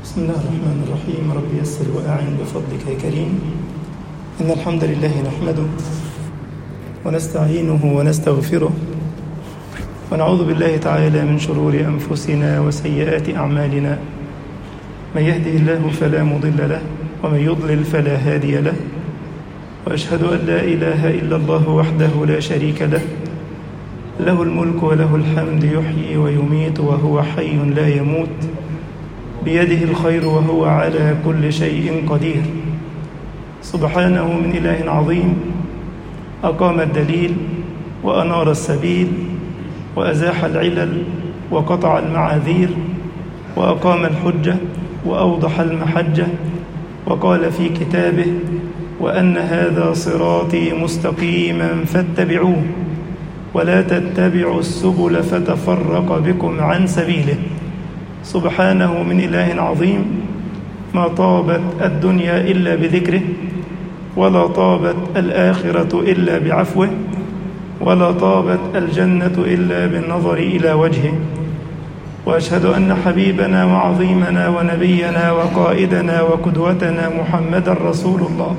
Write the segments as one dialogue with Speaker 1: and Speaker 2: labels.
Speaker 1: بسم الله الرحمن الرحيم. رب يسر وأعن بفضلك يا كريم. إن الحمد لله نحمده ونستعينه ونستغفره ونعوذ بالله تعالى من شرور أنفسنا وسيئات أعمالنا. من يهده الله فلا مضل له ومن يضلل فلا هادي له، وأشهد أن لا إله إلا الله وحده لا شريك له، له الملك وله الحمد، يحيي ويميت وهو حي لا يموت، بيده الخير وهو على كل شيء قدير. سبحانه من إله عظيم أقام الدليل وأنار السبيل وأزاح العلل وقطع المعاذير وأقام الحجة وأوضح المحجة، وقال في كتابه: وأن هذا صراطي مستقيما فاتبعوه ولا تتبعوا السبل فتفرق بكم عن سبيله. سبحانه من إله عظيم ما طابت الدنيا إلا بذكره، ولا طابت الآخرة إلا بعفوه، ولا طابت الجنة إلا بالنظر إلى وجهه. وأشهد أن حبيبنا وعظيمنا ونبينا وقائدنا وقدوتنا محمدا رسول الله،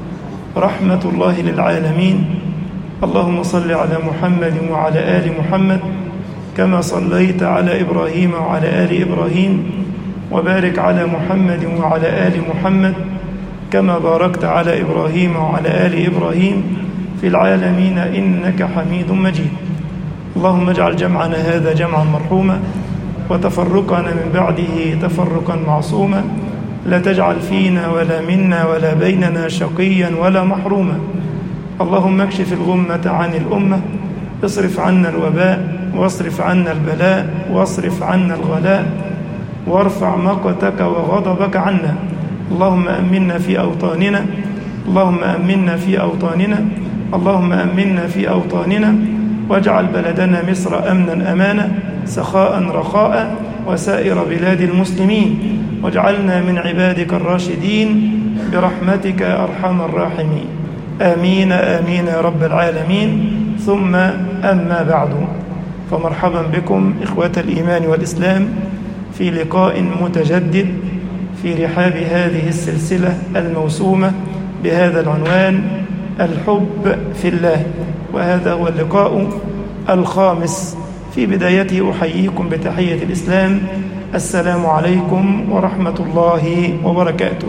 Speaker 1: رحمة الله للعالمين. اللهم صل على محمد وعلى آل محمد كما صليت على إبراهيم وعلى آل إبراهيم، وبارك على محمد وعلى آل محمد كما باركت على إبراهيم وعلى آل إبراهيم في العالمين إنك حميد مجيد. اللهم اجعل جمعنا هذا جمعا مرحوما، وتفرقنا من بعده تفرقا معصوما، لا تجعل فينا ولا منا ولا بيننا شقيا ولا محروما. اللهم اكشف الغمة عن الأمة، اصرف عنا الوباء، واصرف عنا البلاء، واصرف عنا الغلاء، وارفع مقتك وغضبك عنا. اللهم أمنا في أوطاننا، اللهم أمنا في أوطاننا، اللهم أمنا في أوطاننا، واجعل بلدنا مصر أمنا أمانا سخاء رخاء وسائر بلاد المسلمين، واجعلنا من عبادك الراشدين برحمتك أرحم الراحمين. آمين آمين يا رب العالمين. ثم أما بعد، فمرحبا بكم إخوة الإيمان والإسلام في لقاء متجدد في رحاب هذه السلسلة الموسومة بهذا العنوان: الحب في الله. وهذا هو اللقاء الخامس. في بدايته أحييكم بتحية الإسلام: السلام عليكم ورحمة الله وبركاته.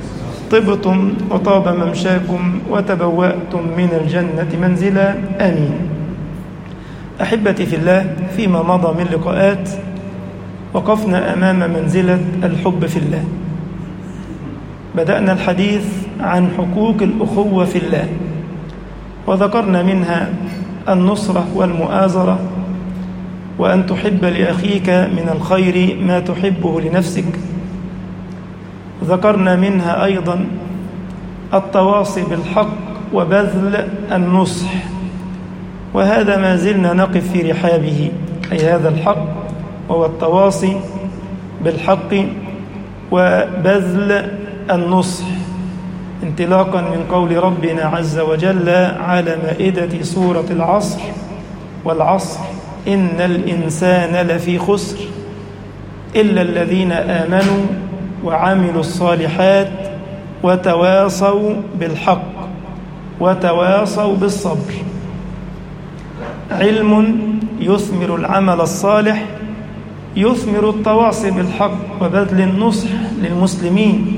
Speaker 1: طبتم وطاب ممشاكم وتبوأتم من الجنة منزلا، آمين. أحبتي في الله، فيما مضى من لقاءات وقفنا أمام منزلة الحب في الله. بدأنا الحديث عن حقوق الأخوة في الله، وذكرنا منها النصرة والمؤازرة، وأن تحب لأخيك من الخير ما تحبه لنفسك. ذكرنا منها أيضا التواصي بالحق وبذل النصح، وهذا ما زلنا نقف في رحابه، أي هذا الحق وهو التواصي بالحق وبذل النصح، انطلاقا من قول ربنا عز وجل على مائدة سورة العصر: والعصر إن الإنسان لفي خسر إلا الذين آمنوا وعملوا الصالحات وتواصوا بالحق وتواصوا بالصبر. علم يثمر العمل الصالح، يثمر التواصي بالحق وبذل النصح للمسلمين،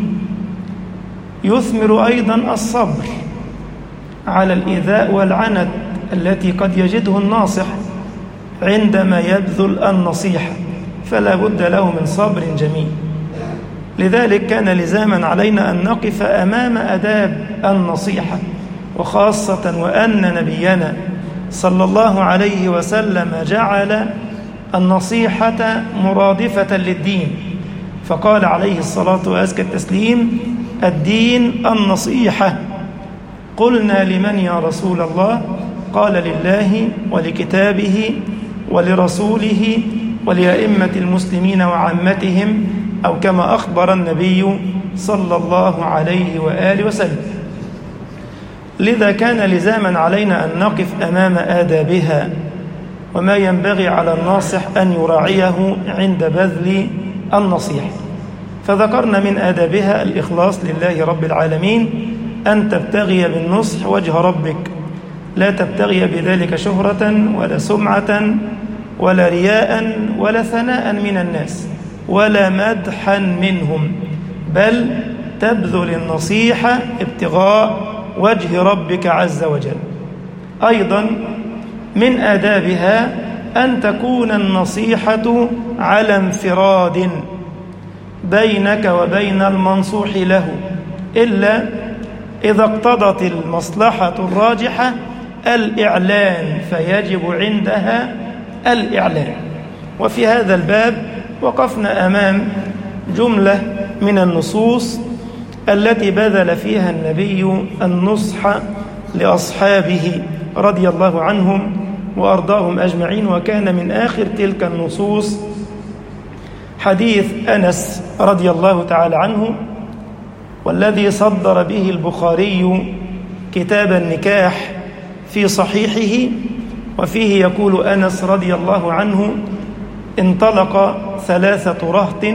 Speaker 1: يثمر أيضا الصبر على الإيذاء والعنت التي قد يجده الناصح عندما يبذل النصيحة، فلا بد له من صبر جميل. لذلك كان لزاما علينا أن نقف أمام آداب النصيحة، وخاصة وأن نبينا صلى الله عليه وسلم جعل النصيحة مرادفة للدين، فقال عليه الصلاة وأزكى التسليم: الدين النصيحة. قلنا: لمن يا رسول الله؟ قال: لله ولكتابه ولرسوله ولأئمة المسلمين وعامتهم، أو كما أخبر النبي صلى الله عليه وآله وسلم. لذا كان لزاما علينا أن نقف أمام آدابها وما ينبغي على الناصح أن يراعيه عند بذل النصيحة. فذكرنا من آدابها الإخلاص لله رب العالمين، أن تبتغي بالنصح وجه ربك، لا تبتغي بذلك شهرة ولا سمعة ولا رياء ولا ثناء من الناس ولا مدحا منهم، بل تبذل النصيحة ابتغاء وجه ربك عز وجل. أيضا من آدابها أن تكون النصيحة على انفراد بينك وبين المنصوح له، إلا إذا اقتضت المصلحة الراجحة الإعلان، فيجب عندها الإعلان. وفي هذا الباب وقفنا أمام جملة من النصوص التي بذل فيها النبي النصح لأصحابه رضي الله عنهم وأرضاهم أجمعين. وكان من آخر تلك النصوص حديث أنس رضي الله تعالى عنه، والذي صدر به البخاري كتاب النكاح في صحيحه. وفيه يقول أنس رضي الله عنه: انطلق 3 رهط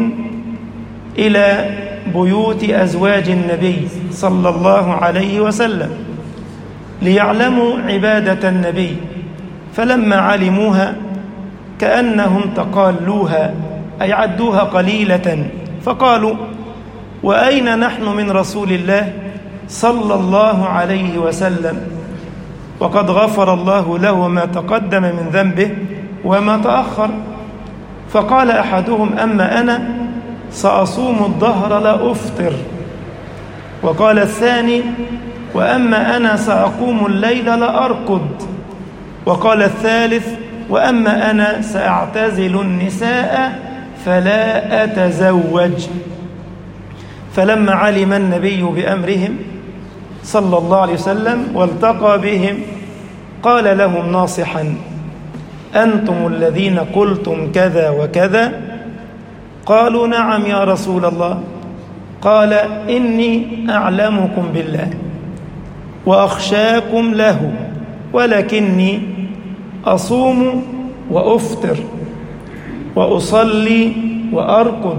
Speaker 1: إلى بيوت أزواج النبي صلى الله عليه وسلم ليعلموا عبادة النبي، فلما علموها كأنهم تقالوها، أي عدوها قليلة، فقالوا: وأين نحن من رسول الله صلى الله عليه وسلم، وقد غفر الله له ما تقدم من ذنبه وما تأخر. فقال أحدهم: أما أنا سأصوم الدهر لا أفطر. وقال الثاني: وأما أنا سأقوم الليل لا أرقد. وقال الثالث: وأما أنا سأعتزل النساء فلا أتزوج. فلما علم النبي بأمرهم صلى الله عليه وسلم والتقى بهم قال لهم ناصحا: أنتم الذين قلتم كذا وكذا؟ قالوا: نعم يا رسول الله. قال: إني أعلمكم بالله وأخشاكم له، ولكني أصوم وأفطر وأصلي وأرقد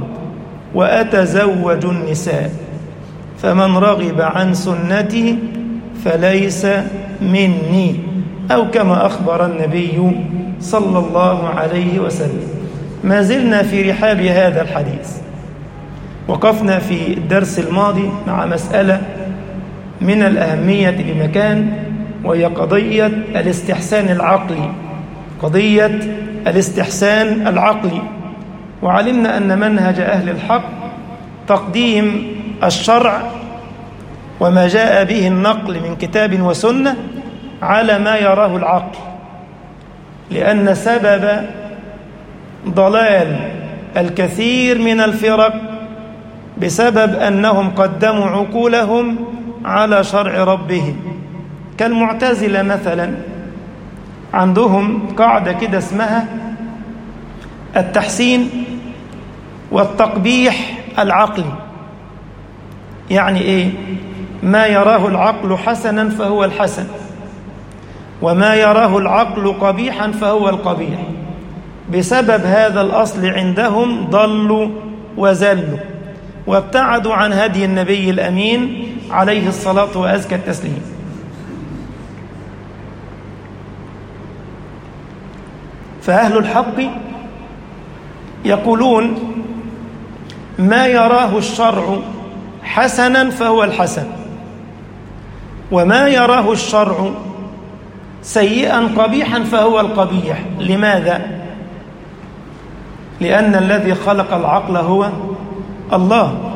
Speaker 1: وأتزوج النساء، فمن رغب عن سنتي فليس مني، أو كما أخبر النبي صلى الله عليه وسلم. ما زلنا في رحاب هذا الحديث. وقفنا في الدرس الماضي مع مسألة من الأهمية بمكان، وهي قضية الاستحسان العقلي، قضية الاستحسان العقلي. وعلمنا أن منهج أهل الحق تقديم الشرع وما جاء به النقل من كتاب وسنة على ما يراه العقل، لأن سبب ضلال الكثير من الفرق بسبب أنهم قدموا عقولهم على شرع ربهم. كالمعتزلة مثلا، عندهم قاعدة كده اسمها التحسين والتقبيح العقلي. يعني إيه؟ ما يراه العقل حسنا فهو الحسن، وما يراه العقل قبيحا فهو القبيح. بسبب هذا الأصل عندهم ضلوا وزلوا وابتعدوا عن هدي النبي الأمين عليه الصلاة وأزكى التسليم. فأهل الحق يقولون: ما يراه الشرع حسنا فهو الحسن، وما يراه الشرع سيئا قبيحا فهو القبيح. لماذا؟ لأن الذي خلق العقل هو الله،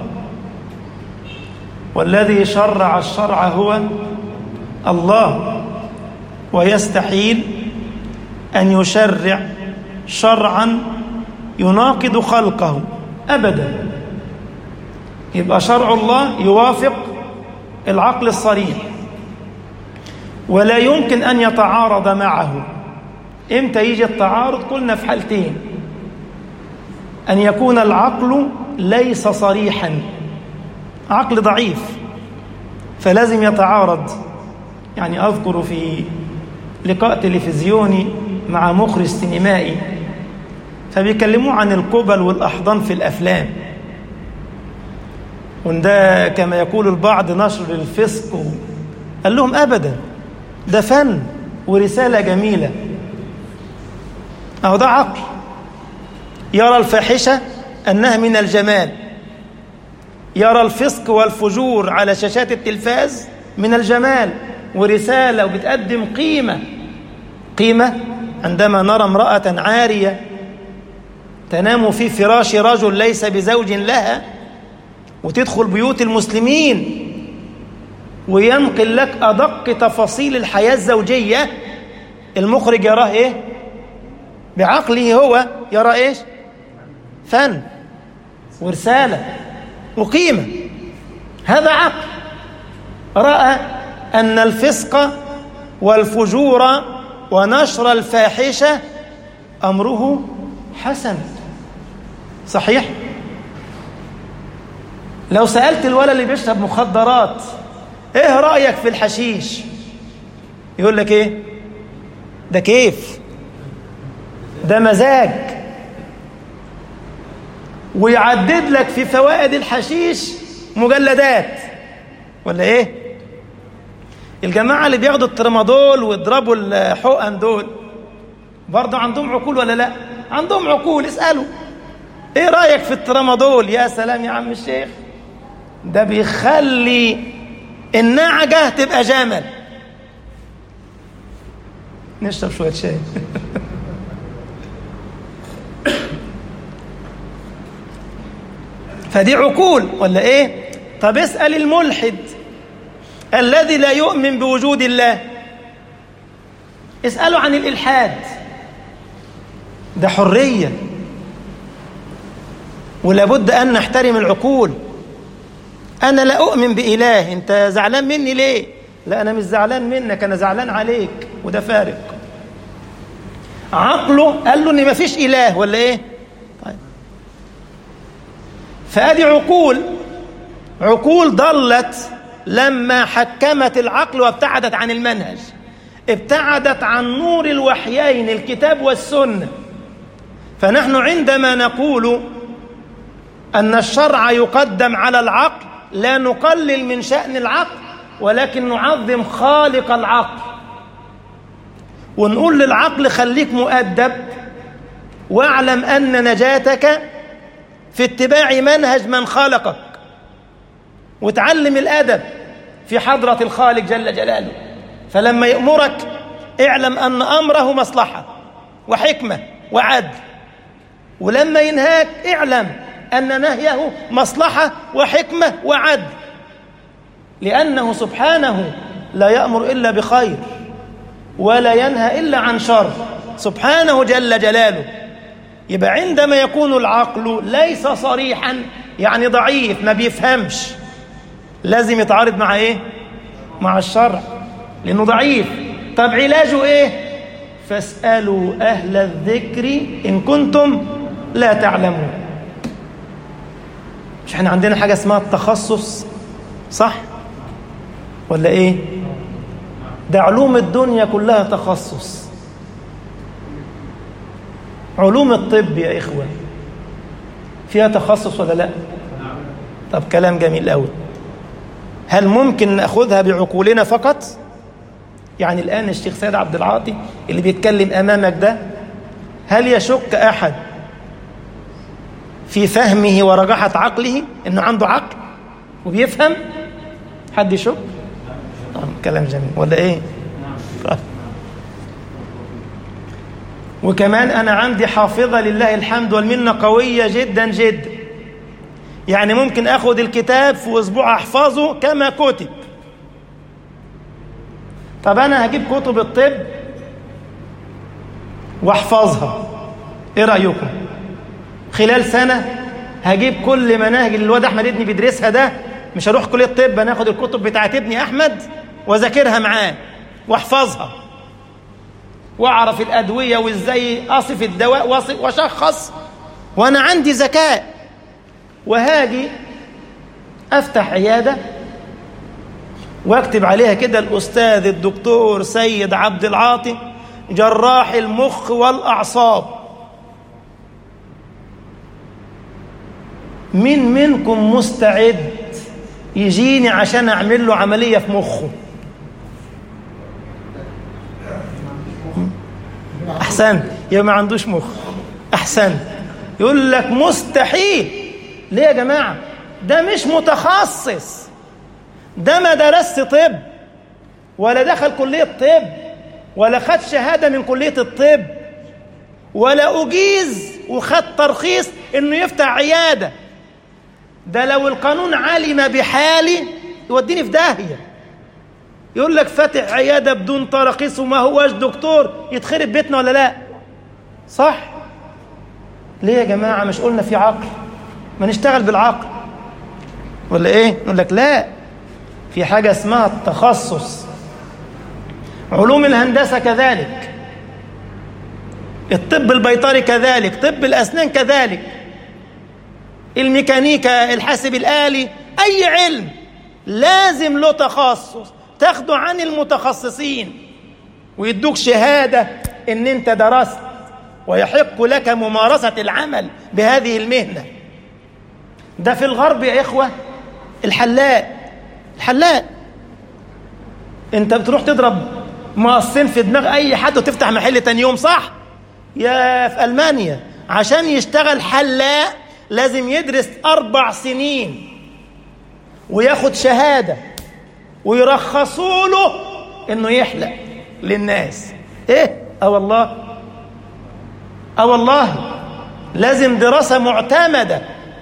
Speaker 1: والذي شرع الشرع هو الله، ويستحيل أن يشرع شرعا يناقض خلقه أبدا. يبقى شرع الله يوافق العقل الصريح، ولا يمكن أن يتعارض معه. إمتى يجي التعارض؟ قلنا في حالتين: أن يكون العقل ليس صريحا، عقل ضعيف فلازم يتعارض. يعني أذكر في لقاء تلفزيوني مع مخرج سينمائي، فبيكلموا عن القبل والأحضان في الأفلام، وده كما يقول البعض نشر الفسق. قال لهم أبدا، ده فن ورسالة جميلة. أهو ده عقل يرى الفاحشة أنها من الجمال، يرى الفسق والفجور على شاشات التلفاز من الجمال ورسالة، وبتقدم قيمة عندما نرى امرأة عارية تنام في فراش رجل ليس بزوج لها، وتدخل بيوت المسلمين وينقل لك أدق تفاصيل الحياة الزوجية. المخرج يراه إيه؟ بعقله هو يرى إيش؟ فن ورسالة وقيمة. هذا عقل رأى أن الفسق والفجور ونشر الفاحشة أمره حسن. صحيح؟ لو سألت الولد اللي بيشرب مخدرات ايه رأيك في الحشيش؟ يقول لك ايه؟ ده كيف، ده مزاج، ويعدد لك في فوائد الحشيش مجلدات. ولا ايه؟ الجماعة اللي بياخدوا الترامادول ويضربوا الحقن دول برضه عندهم عقول ولا لا؟ عندهم عقول. اسألوا ايه رأيك في الترامادول؟ يا سلام يا عم الشيخ، ده بيخلي النعجة تبقى جمل. نشرب شوية شاي. فدي عقول ولا ايه؟ طب اسأل الملحد الذي لا يؤمن بوجود الله، اسأله عن الإلحاد. ده حرية، ولابد أن نحترم العقول. أنا لا أؤمن بإله، أنت زعلان مني ليه؟ لا أنا مش زعلان منك، أنا زعلان عليك، وده فارق. عقله قال له إن مفيش إله ولا إيه؟ طيب، فهذه عقول ضلت لما حكمت العقل وابتعدت عن المنهج، ابتعدت عن نور الوحيين الكتاب والسنة. فنحن عندما نقول أن الشرع يقدم على العقل لا نقلل من شأن العقل، ولكن نعظم خالق العقل، ونقول للعقل خليك مؤدب، واعلم أن نجاتك في اتباع منهج من خلقك، وتعلم الأدب في حضرة الخالق جل جلاله. فلما يأمرك اعلم أن أمره مصلحة وحكمة وعدل، ولما ينهاك اعلم أن نهيه مصلحة وحكمة وعدل، لأنه سبحانه لا يأمر إلا بخير ولا ينهى إلا عن شر، سبحانه جل جلاله. يبقى عندما يكون العقل ليس صريحا يعني ضعيف ما بيفهمش، لازم يتعارض مع إيه؟ مع الشرع، لأنه ضعيف. طب علاجه إيه؟ فاسألوا أهل الذكر إن كنتم لا تعلمون. مش احنا عندنا حاجة اسمها التخصص، صح ولا ايه؟ ده علوم الدنيا كلها تخصص. علوم الطب يا إخوة فيها تخصص ولا لا؟ طب كلام جميل قوي. هل ممكن نأخذها بعقولنا فقط؟ يعني الآن الشيخ سيد عبد العاطي اللي بيتكلم أمامك ده، هل يشك أحد في فهمه ورجحة عقله إنه عنده عقل وبيفهم؟ حد يشك؟ كلام جميل ولا إيه؟ وكمان أنا عندي حافظة لله الحمد والمنة قوية جدا جدا، يعني ممكن أخذ الكتاب في أسبوع أحفظه كما كتب. طب أنا هجيب كتب الطب وأحفظها، إيه رأيكم؟ خلال سنة هجيب كل مناهج اللي الواد أحمد ابني بيدرسها ده، مش هروح كلية الطب، أنا أخذ الكتب بتاعت ابني أحمد وذاكرها معاه وأحفظها وأعرف الأدوية وإزاي أصف الدواء وأشخص، وأنا عندي ذكاء. وهاجي أفتح عيادة واكتب عليها كده الأستاذ الدكتور سيد عبد العاطي جراح المخ والأعصاب. مين منكم مستعد يجيني عشان أعمل له عملية في مخه. أحسن، يا ما عندوش مخ. أحسن، يقول لك مستحيل. ليه يا جماعة؟ ده مش متخصص، ده ما درس طب ولا دخل كلية طب ولا خد شهادة من كلية الطب ولا أجيز وخد ترخيص إنه يفتح عيادة. ده لو القانون علم بحالي يوديني في داهية. يقول لك فاتح عيادة بدون ترخيص وما هوش دكتور، يتخرب بيتنا ولا لا؟ صح؟ ليه يا جماعة؟ مش قلنا في عقل؟ ما نشتغل بالعقل ولا ايه؟ نقول لك لا، في حاجة اسمها التخصص. علوم الهندسة كذلك، الطب البيطري كذلك، طب الأسنان كذلك، الميكانيكا، الحاسب الآلي، أي علم لازم له تخصص تاخده عن المتخصصين ويدوك شهادة إن أنت درست ويحق لك ممارسة العمل بهذه المهنة. ده في الغرب يا إخوة الحلاق أنت بتروح تضرب مقصين في دماغ أي حد وتفتح محل تاني يوم، صح؟ يا في ألمانيا عشان يشتغل حلاق لازم يدرس 4 سنين وياخد شهادة ويرخصوا له إنه يحلق للناس. إيه؟ والله لازم دراسة معتمدة.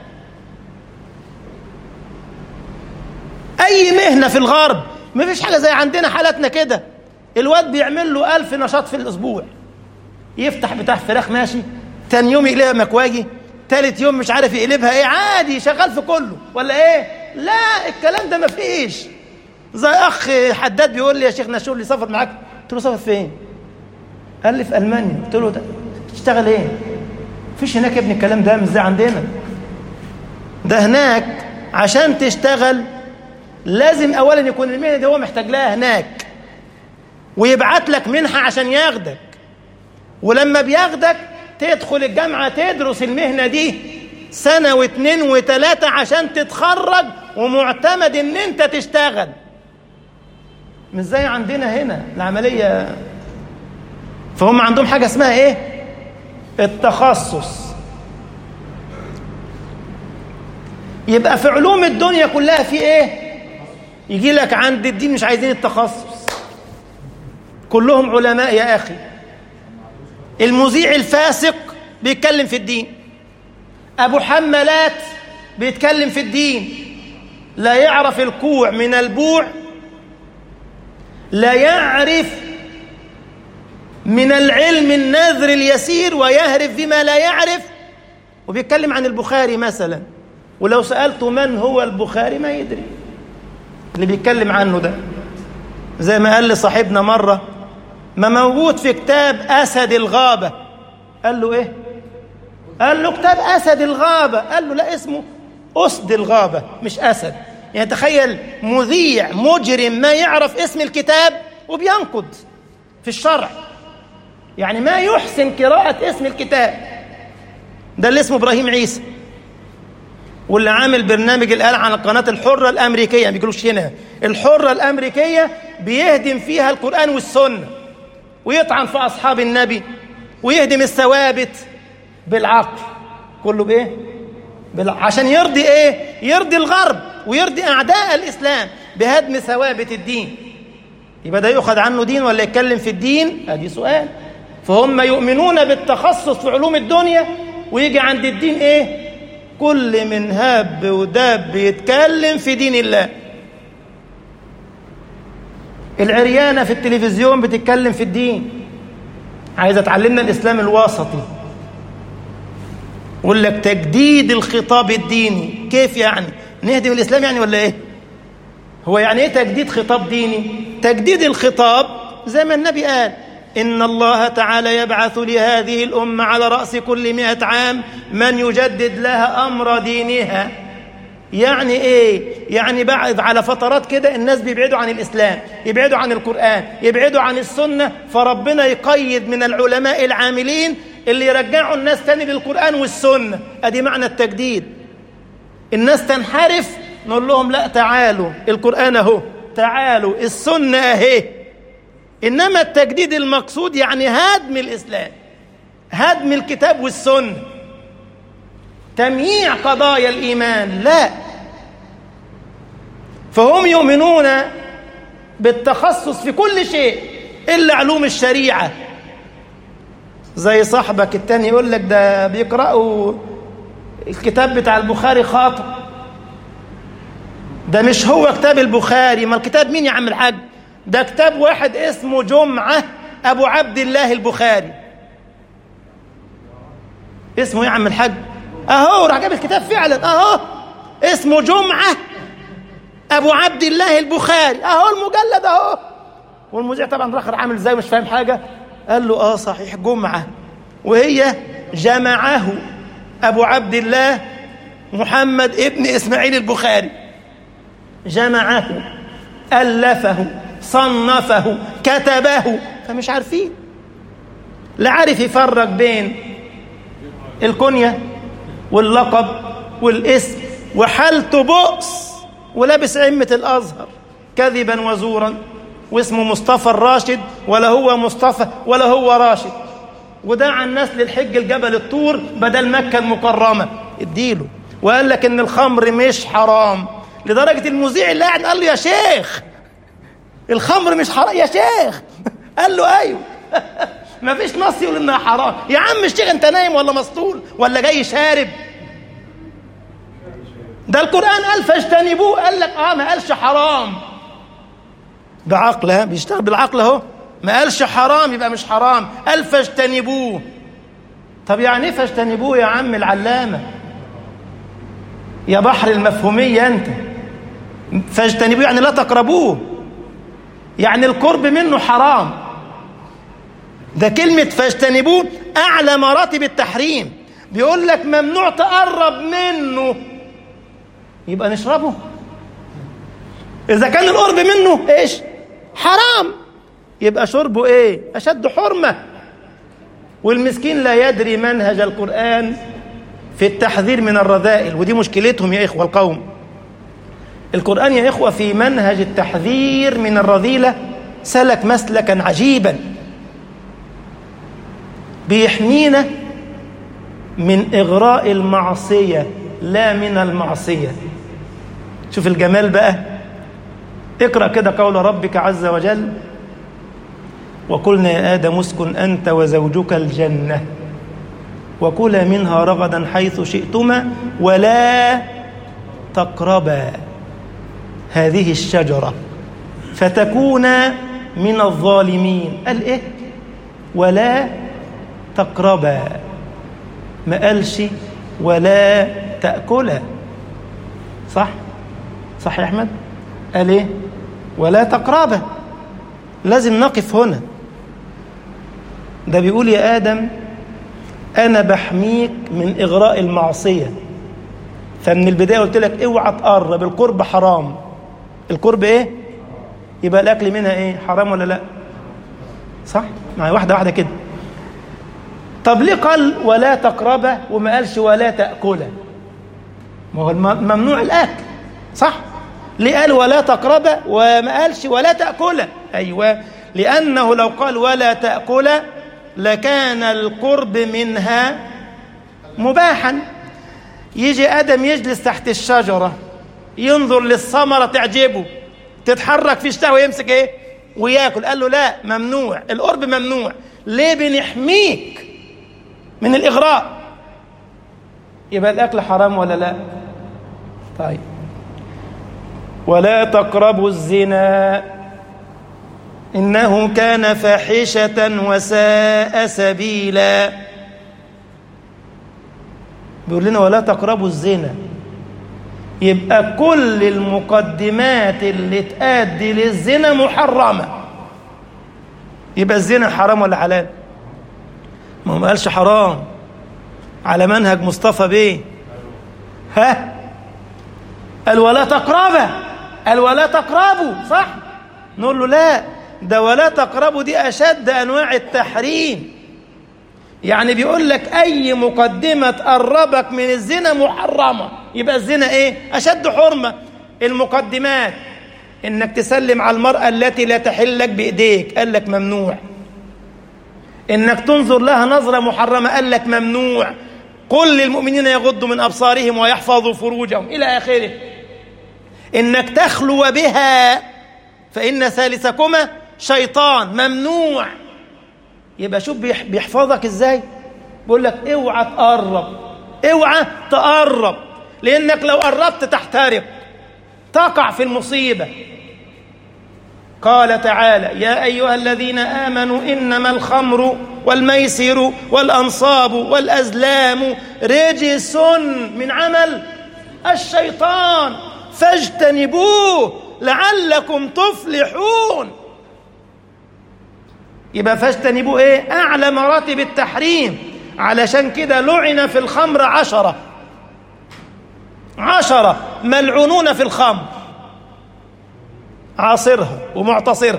Speaker 1: أي مهنة في الغرب ما فيش حاجة زي عندنا حالتنا كده. الواد بيعمل له 1000 نشاط في الأسبوع، يفتح بتاع فراخ ماشي، تاني يوم يقلبها مكواجي، تالت يوم مش عارف يقلبها ايه، عادي شغال في كله ولا ايه؟ لا، الكلام ده ما فيش. زي اخ حداد بيقول لي يا شيخ نشور لي سافر معاك، قلت له سافر فين؟ قال لي في المانيا. قلت له تشتغل ايه؟ مفيش هناك يا ابني الكلام ده، مش زي عندنا. ده هناك عشان تشتغل لازم اولا يكون المهنه دي هو محتاج لها هناك، ويبعت لك منحه عشان ياخدك، ولما بياخدك تدخل الجامعه تدرس المهنه دي 1 و2 و3 عشان تتخرج ومعتمد ان انت تشتغل. مش زي عندنا هنا العمليه. فهم عندهم حاجه اسمها ايه؟ التخصص. يبقى في علوم الدنيا كلها في ايه؟ يجي لك عند الدين مش عايزين التخصص، كلهم علماء يا اخي. المذيع الفاسق بيتكلم في الدين، ابو حمالات بيتكلم في الدين، لا يعرف الكوع من البوع، لا يعرف من العلم النذر اليسير ويهرف بما لا يعرف، وبيتكلم عن البخاري مثلا، ولو سألته من هو البخاري ما يدري اللي بيتكلم عنه ده. زي ما قال لي صاحبنا مرة، ما موجود في كتاب أسد الغابة. قال له إيه؟ قال له كتاب أسد الغابة. قال له لا، اسمه أسد الغابة مش أسد. يعني تخيل مذيع مجرم ما يعرف اسم الكتاب وبينقد في الشرع، يعني ما يحسن قراءة اسم الكتاب. ده اللي اسمه إبراهيم عيسى، واللي عامل برنامج الآن عن قناة الحرة الأمريكية، ما بيقولوش هنا الحرة الأمريكية، بيهدم فيها القرآن والسنة ويطعن في أصحاب النبي ويهدم الثوابت بالعقل. كله بإيه؟ عشان يرضي إيه؟ يرضي الغرب ويرضي أعداء الإسلام بهدم ثوابت الدين. يبقى ده يؤخذ عنه دين ولا يتكلم في الدين؟ هذه سؤال. فهم يؤمنون بالتخصص في علوم الدنيا، ويجي عند الدين إيه؟ كل من هاب وداب بيتكلم في دين الله. العريانة في التلفزيون بتتكلم في الدين، عايزة تعلمنا الإسلام الوسطي. يقول لك تجديد الخطاب الديني. كيف يعني؟ نهدم الإسلام يعني ولا إيه؟ هو يعني إيه تجديد خطاب ديني؟ تجديد الخطاب زي ما النبي قال: إن الله تعالى يبعث لهذه الأمة على رأس كل 100 عام من يجدد لها أمر دينها. يعني إيه؟ يعني بعد على فترات كده الناس بيبعدوا عن الإسلام، يبعدوا عن القرآن، يبعدوا عن السنة، فربنا يقيد من العلماء العاملين اللي يرجعوا الناس تاني للقرآن والسنة. أدي معنى التجديد. الناس تنحرف نقول لهم لا، تعالوا القرآن اهو، تعالوا السنة اهي. إنما التجديد المقصود يعني هدم الإسلام، هدم الكتاب والسنة، تمييع قضايا الإيمان، لا. فهم يؤمنون بالتخصص في كل شيء إلا علوم الشريعة. زي صاحبك التاني يقول لك ده بيقرأوا الكتاب بتاع البخاري خاطئ، ده مش هو كتاب البخاري. ما الكتاب مين يا عم الحاج؟ ده كتاب واحد اسمه جمعة أبو عبد الله البخاري. اسمه يا عم الحاج؟ أهو راح جاب الكتاب فعلا، أهو اسمه جمعة أبو عبد الله البخاري، أهو المجلد أهو. والمذيع طبعا راخر عامل ازاي مش فاهم حاجة، قال له صحيح جمعة، وهي جمعه أبو عبد الله محمد ابن إسماعيل البخاري، جمعه، ألفه، صنفه، كتبه. فمش عارفين، لا عارف يفرق بين الكنية واللقب والاسم، وحالته بؤس، ولابس عمة الأزهر كذبا وزورا، واسمه مصطفى الراشد، ولا هو مصطفى ولا هو راشد، ودعا الناس للحج الجبل الطور بدل مكة المكرمة. اديله. وقال لك ان الخمر مش حرام، لدرجة المذيع اللي قاعد قال له يا شيخ الخمر مش حرام يا شيخ. قال له ايوه. ما فيش نص يقول انها حرام. يا عم الشيخ انت نايم ولا مسطول ولا جاي شارب؟ ده القرآن قال فاجتنبوه، قال لك ما قالش حرام. بعقل، ها بيشتغل بالعقل اهو، ما قالش حرام يبقى مش حرام، قال فاجتنبوه. طب يعني ايه فاجتنبوه يا عم العلامة؟ يا بحر المفهومية انت. فاجتنبوه يعني لا تقربوه، يعني القرب منه حرام. ده كلمة فاجتنبوه أعلى مراتب التحريم. بيقول لك ممنوع تقرب منه، يبقى نشربه. إذا كان القرب منه إيش؟ حرام، يبقى شربه إيه؟ أشد حرمة. والمسكين لا يدري منهج القرآن في التحذير من الرذائل، ودي مشكلتهم يا إخوة القوم. القرآن يا إخوة في منهج التحذير من الرذيلة سلك مسلكا عجيبا بيحمينا من إغراء المعصية لا من المعصية. شوف الجمال بقى. اقرأ كده قول ربك عز وجل: وقلنا يا آدم اسكن أنت وزوجك الجنة وكلا منها رغدا حيث شئتما ولا تقربا هذه الشجرة فتكونا من الظالمين. قال إيه؟ ولا تقربا، ما قالش ولا تأكلا. صح يا أحمد؟ قال إيه؟ ولا تقربا. لازم نقف هنا. ده بيقول يا آدم أنا بحميك من إغراء المعصية. فمن البداية قلت لك اوعى تقرب، القرب حرام. القرب إيه؟ يبقى الأكل منها إيه؟ حرام ولا لا؟ صح؟ معي واحدة كده. طب ليه قال ولا تقربه وما قالش ولا تأكله؟ ما هو ممنوع الأكل، صح؟ ليه قال ولا تقربه وما قالش ولا تأكله؟ أيوة، لأنه لو قال ولا تأكله لكان القرب منها مباحا. يجي آدم يجلس تحت الشجرة ينظر للثمرة تعجبه، تتحرك في الشهوة يمسك إيه؟ ويأكل. قال له لا، ممنوع، القرب ممنوع. ليه؟ بنحميك من الإغراء. يبقى الأكل حرام ولا لا؟ طيب، ولا تقربوا الزنا إنه كان فاحشة وساء سبيلا. بيقول لنا ولا تقربوا الزنا، يبقى كل المقدمات اللي تؤدي للزنا محرمة. يبقى الزنا حرام ولا حلال؟ ما قالش حرام على منهج مصطفى بيه، ها؟ قال ولا تقربه، قال ولا تقربوا، صح؟ نقول له لا، ده ولا تقربوا دي أشد أنواع التحريم. يعني بيقول لك أي مقدمة تقربك من الزنا محرمة. يبقى الزنا إيه؟ أشد حرمة. المقدمات. إنك تسلم على المرأة التي لا تحل لك بإيديك، قال لك ممنوع. إنك تنظر لها نظرة محرمة، قال لك ممنوع. قل للمؤمنين يغضوا من أبصارهم ويحفظوا فروجهم إلى آخره. إنك تخلو بها فإن ثالثكما شيطان، ممنوع. يبقى شوف بيحفظك إزاي، بيقول لك اوعى تقرب، اوعى تقرب، لأنك لو قربت تحترق، تقع في المصيبة. قال تعالى: يا أيها الذين آمنوا إنما الخمر والميسر والأنصاب والأزلام رجس من عمل الشيطان فاجتنبوه لعلكم تفلحون. يبقى فاجتنبوه ايه؟ أعلى مراتب التحريم. علشان كده لعن في الخمر 10 ملعونون في الخمر: عاصرها ومعتصرها،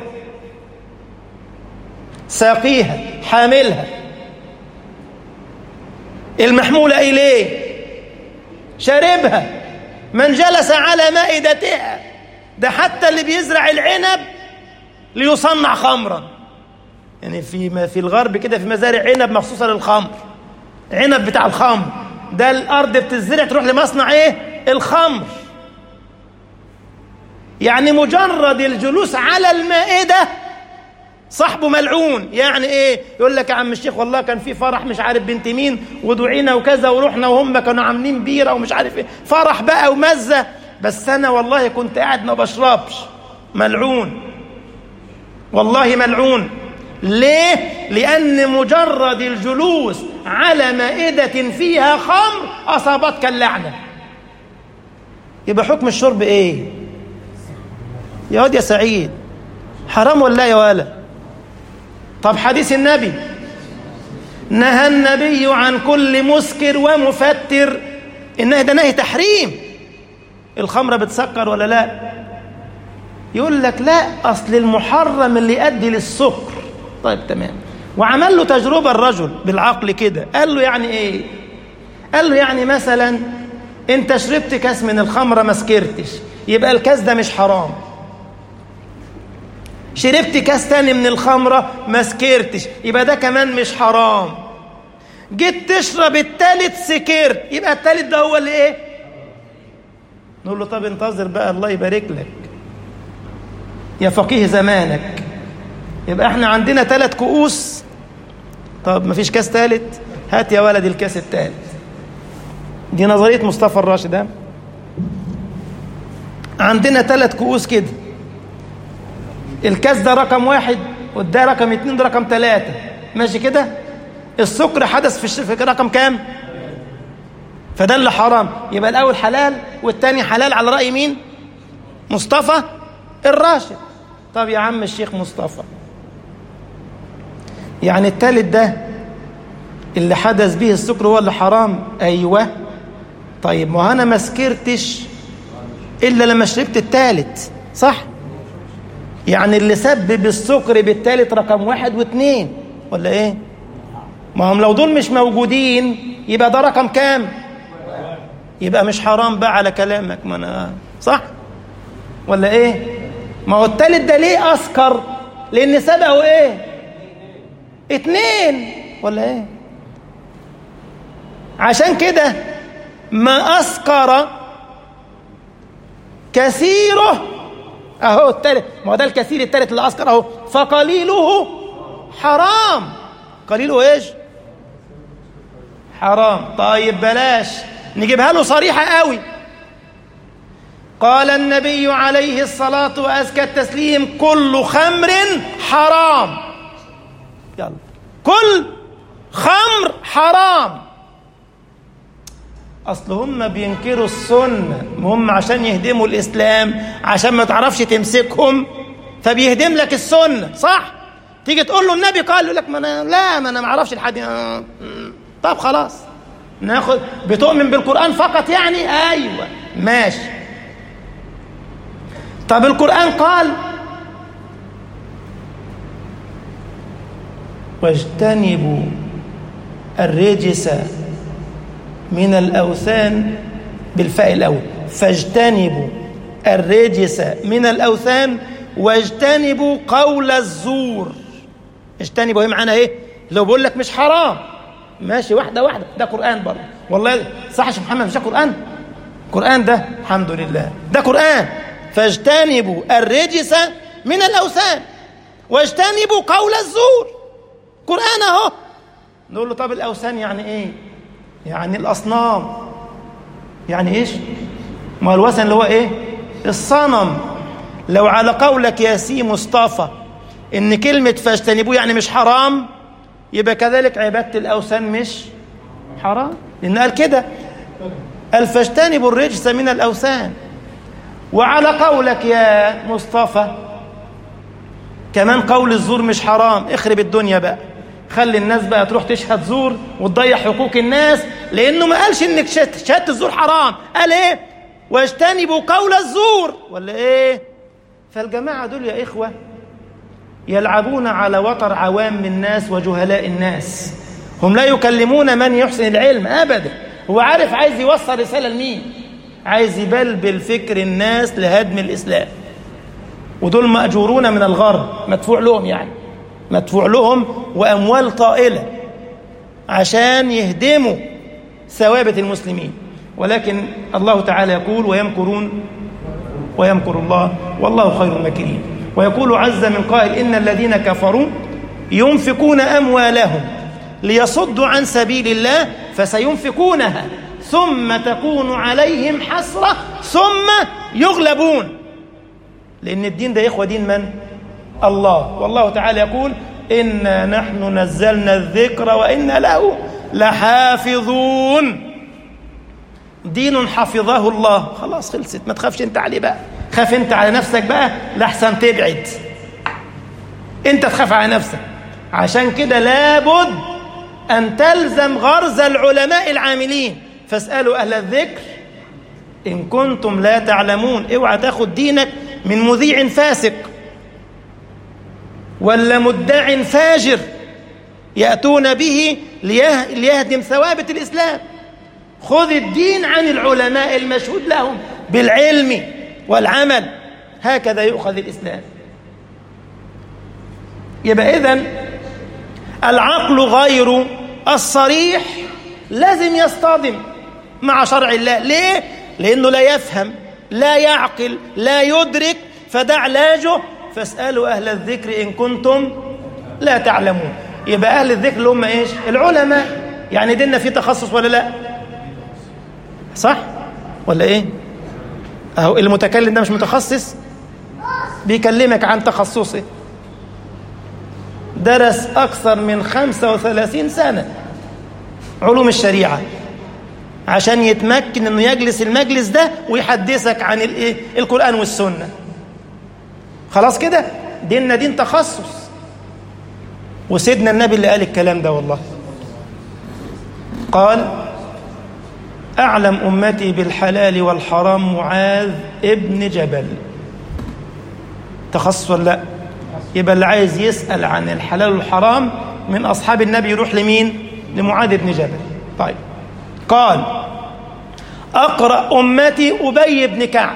Speaker 1: ساقيها، حاملها، المحمولة إليه، شاربها، من جلس على مائدتها. ده حتى اللي بيزرع العنب ليصنع خمرا. يعني في الغرب كده في مزارع عنب مخصوصة للخمر، عنب بتاع الخمر ده، الأرض بتزرع تروح لمصنع ايه؟ الخمر. يعني مجرد الجلوس على المائدة صاحبه ملعون. يعني ايه؟ يقول لك يا عم الشيخ والله كان في فرح مش عارف بنت مين ودعينا وكذا ورحنا وهم كانوا عاملين بيرة ومش عارف ايه، فرح بقى ومزة، بس انا والله كنت قاعد ما بشربش. ملعون، والله ملعون. ليه؟ لأن مجرد الجلوس على مائدة فيها خمر أصابتك اللعنة. يبقى حكم الشرب ايه يا واد يا سعيد؟ حرام ولا يا ولا؟ طب حديث النبي: نهى النبي عن كل مسكر ومفتر. النهي ده نهي تحريم. الخمرة بتسكر ولا لا؟ يقول لك لا، أصل المحرم اللي يؤدي للسكر. طيب تمام. وعمل له تجربة الرجل بالعقل كده، قال له يعني ايه؟ قال له يعني مثلا انت شربت كاس من الخمرة ما سكرتش، يبقى الكاس ده مش حرام. شربت كاس تاني من الخمرة ما سكرتش، يبقى ده كمان مش حرام. جيت تشرب التالت سكرت، يبقى التالت ده هو اللي ايه؟ نقول له طب انتظر بقى الله يبارك لك يا فقيه زمانك. يبقى احنا عندنا 3 كؤوس، طب ما فيش كاس تالت، هات يا ولد الكاس التالت. دي نظرية مصطفى الراشد. عندنا 3 كؤوس كده، الكاس ده رقم 1 وده رقم 2 ده رقم 3، ماشي كده؟ السكر حدث في رقم كام؟ فده اللي حرام. يبقى الأول حلال والتاني حلال على رأي مين؟ مصطفى الراشد. طب يا عم الشيخ مصطفى، يعني التالت ده اللي حدث به السكر هو اللي حرام؟ أيوة. طيب ما أنا ما سكرتش إلا لما شربت التالت، صح؟ يعني اللي سبب السكر بالتالت رقم 1 و2 ولا إيه؟ ما هم لو دول مش موجودين يبقى ده رقم كام؟ يبقى مش حرام بقى على كلامك، ما أنا صح ولا إيه؟ ما هو التالت ده ليه أسكر؟ لأن سبقه إيه؟ 2 ولا إيه؟ عشان كده ما أسكر كثيره أهو التالت، ما هو ده الكثير التالت اللي أسكر أهو، فقليله حرام. قليله إيش؟ حرام. طيب بلاش نجيبها له صريحة قوي. قال النبي عليه الصلاة وأزكى التسليم: كل خمر حرام. يلا، كل خمر حرام. أصل هم بينكروا السنة، هم عشان يهدموا الإسلام، عشان ما تعرفش تمسكهم فبيهدم لك السنة، صح؟ تيجي تقول له النبي قال، يقول لك ما أنا ما أعرفش الحديث. طب خلاص ناخد. بتؤمن بالقرآن فقط يعني؟ أيوة ماشي. طب القرآن قال واجتنبوا الرجس من الأوثان بالفاء الأول، فاجتنبوا الرجس من الأوثان واجتنبوا قول الزور. اجتنبوا ايه معناها ايه؟ لو بقول لك مش حرام ماشي، واحدة واحدة، ده قرآن برضه والله. صح يا شيخ محمد؟ مش ده قرآن؟ قرآن ده الحمد لله، ده قرآن. فاجتنبوا الرجس من الأوثان واجتنبوا قول الزور، قرآن اهو. نقول له طب الأوثان يعني ايه؟ يعني الأصنام. يعني ايش؟ ما الوثن اللي هو ايه؟ الصنم. لو على قولك يا سي مصطفى ان كلمة فاجتنبوه يعني مش حرام، يبقى كذلك عبادة الأوثان مش حرام، لأن قال كده، قال فاجتنبوا الرجس من الأوثان. وعلى قولك يا مصطفى كمان قول الزور مش حرام، اخرب الدنيا بقى، خلي الناس بقى تروح تشهد زور وتضيع حقوق الناس، لأنه ما قالش إنك شهادة الزور حرام، قال إيه؟ واجتنبوا قول الزور، ولا إيه؟ فالجماعة دول يا إخوة يلعبون على وتر عوام الناس وجهلاء الناس، هم لا يكلمون من يحسن العلم أبدا. هو عارف عايز يوصل رسالة لمين؟ عايز يبلبل فكر الناس لهدم الإسلام، ودول مأجورون من الغرب، مدفوع لهم، يعني مدفوع لهم وأموال طائلة عشان يهدموا ثوابت المسلمين. ولكن الله تعالى يقول ويمكرون ويمكر الله والله خير الماكرين. ويقول عز من قائل إن الذين كفروا ينفقون أموالهم ليصدوا عن سبيل الله فسينفقونها ثم تكون عليهم حسرة ثم يغلبون. لأن الدين ده يا إخوة دين من؟ الله. والله تعالى يقول إنا نحن نزلنا الذكر وإنا له لحافظون. دين حفظه الله، خلاص خلصت، ما تخافش انت عليه بقى، خاف انت على نفسك بقى لحسن تبعد، انت تخاف على نفسك. عشان كده لابد أن تلزم غرز العلماء العاملين، فاسألوا أهل الذكر إن كنتم لا تعلمون. اوعى تاخد دينك من مذيع فاسق ولا مدع فاجر يأتون به ليهدم ثوابت الإسلام. خذ الدين عن العلماء المشهود لهم بالعلم والعمل، هكذا يؤخذ الإسلام. يبقى إذن العقل غير الصريح لازم يصطدم مع شرع الله. ليه؟ لأنه لا يفهم، لا يعقل، لا يدرك، فده علاجه فاسألوا أهل الذكر إن كنتم لا تعلمون. يبقى أهل الذكر اللي هم إيش؟ العلماء. يعني ديننا فيه تخصص ولا لا؟ صح ولا إيه؟ أهو المتكلم ده مش متخصص، بيكلمك عن تخصصه، درس أكثر من 35 سنة علوم الشريعة عشان يتمكن أنه يجلس المجلس ده ويحدثك عن القرآن والسنة. خلاص كده، ديننا دين تخصص. وسيدنا النبي اللي قال الكلام ده والله قال أعلم أمتي بالحلال والحرام معاذ ابن جبل. تخصص ولا لا؟ يبقى اللي عايز يسأل عن الحلال والحرام من أصحاب النبي يروح لمين؟ لمعاذ بن جبل. طيب، قال أقرأ أمتي أبي بن كعب.